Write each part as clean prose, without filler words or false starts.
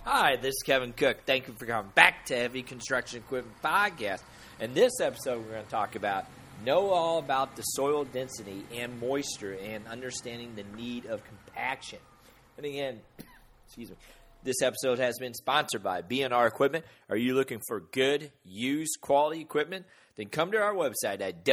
Hi, this is Kevin Cook. Thank you for coming back to Heavy Construction Equipment Podcast. In this episode, we're going to talk about know all about the soil density and moisture and understanding the need of compaction. And again, this episode has been sponsored by B&R Equipment. Are you looking for good, used, quality equipment? Then come to our website at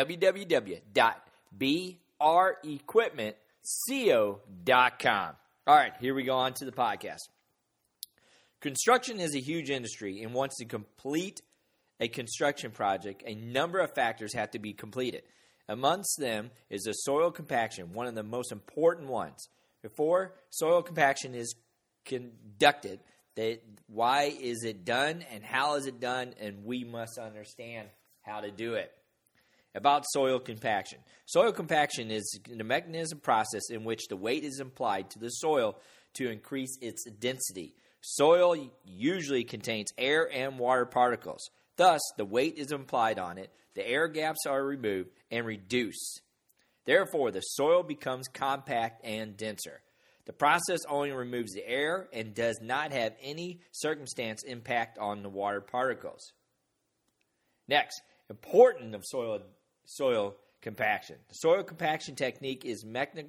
www.brequipmentco.com. All right, here we go on to the podcast. Construction is a huge industry, and once to complete a construction project, a number of factors have to be completed. Amongst them is the soil compaction, one of the most important ones. Before soil compaction is conducted, why is it done and how is it done, and we must understand how to do it. About soil compaction. Soil compaction is the mechanism process in which the weight is applied to the soil to increase its density. Soil usually contains air and water particles. Thus, the weight is applied on it, the air gaps are removed and reduced. Therefore, the soil becomes compact and denser. The process only removes the air and does not have any circumstance impact on the water particles. Next, important of soil compaction. The soil compaction technique is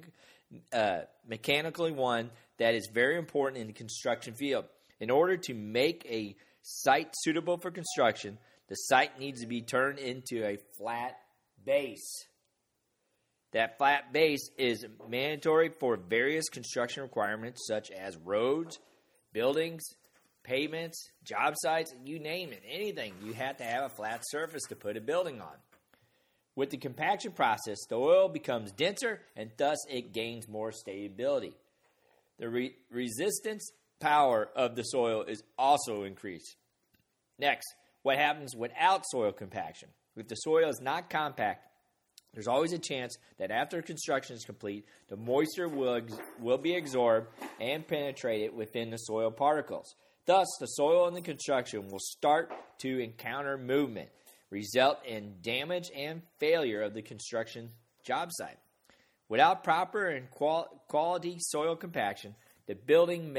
mechanically one that is very important in the construction field. In order to make a site suitable for construction, the site needs to be turned into a flat base. That flat base is mandatory for various construction requirements such as roads, buildings, pavements, job sites, you name it, anything. You have to have a flat surface to put a building on. With the compaction process, the oil becomes denser and thus it gains more stability. The resistance power of the soil is also increased. Next, what happens without soil compaction? If the soil is not compact, there's always a chance that after construction is complete, the moisture will be absorbed and penetrated within the soil particles. Thus, the soil in the construction will start to encounter movement, result in damage and failure of the construction job site. Without proper and quality soil compaction, the building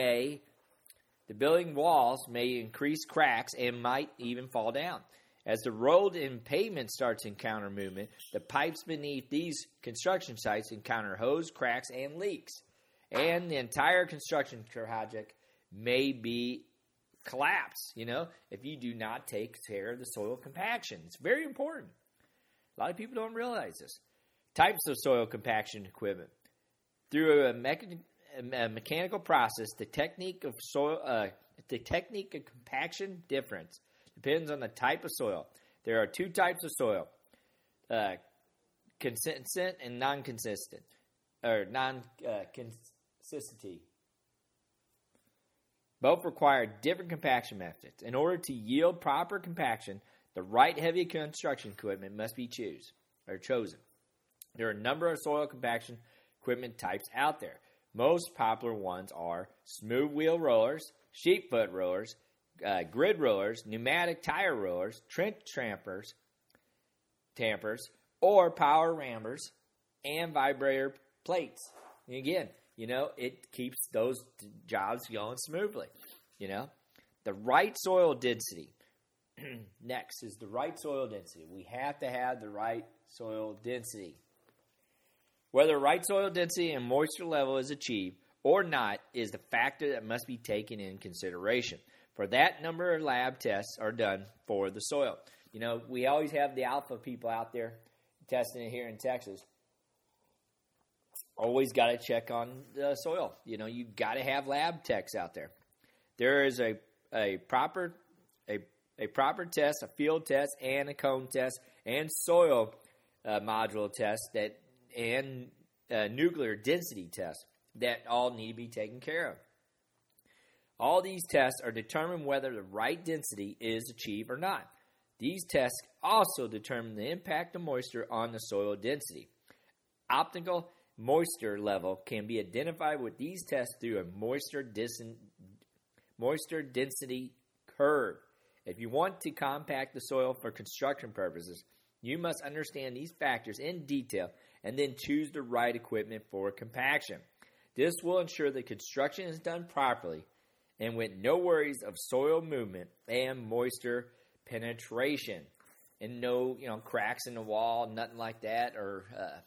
walls may increase cracks and might even fall down. As the road and pavement starts to encounter movement, the pipes beneath these construction sites encounter hose, cracks, and leaks. And the entire construction project may be collapsed, if you do not take care of the soil compaction. It's very important. A lot of people don't realize this. Types of soil compaction equipment. Through a mechanical process, the technique of compaction difference depends on the type of soil. There are two types of soil, consistent and non-consistent, or non-consistency. Both require different compaction methods. In order to yield proper compaction, the right heavy construction equipment must be chosen. There are a number of soil compaction equipment types out there. Most popular ones are smooth wheel rollers, sheet foot rollers, grid rollers, pneumatic tire rollers, trench tampers, or power rammers, and vibrator plates. And again, it keeps those jobs going smoothly. The right soil density. Next is the right soil density. We have to have the right soil density. Whether right soil density and moisture level is achieved or not is the factor that must be taken in consideration. For that, number of lab tests are done for the soil. We always have the alpha people out there testing it here in Texas. Always got to check on the soil. You've got to have lab techs out there. There is a proper test, a field test, and a cone test, and soil module test and nuclear density tests that all need to be taken care of. All these tests are determine whether the right density is achieved or not. These tests also determine the impact of moisture on the soil density. Optimal moisture level can be identified with these tests through a moisture density curve. If you want to compact the soil for construction purposes, you must understand these factors in detail and then choose the right equipment for compaction. This will ensure that construction is done properly and with no worries of soil movement and moisture penetration. And no, cracks in the wall, nothing like that, or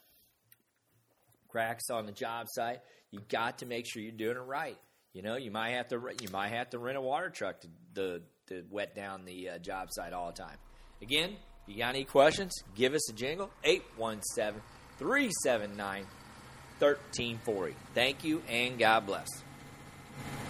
cracks on the job site. You got to make sure you're doing it right. You might have to rent a water truck to wet down the job site all the time. Again, if you got any questions, give us a jingle, 817-379-1340. Thank you, and God bless.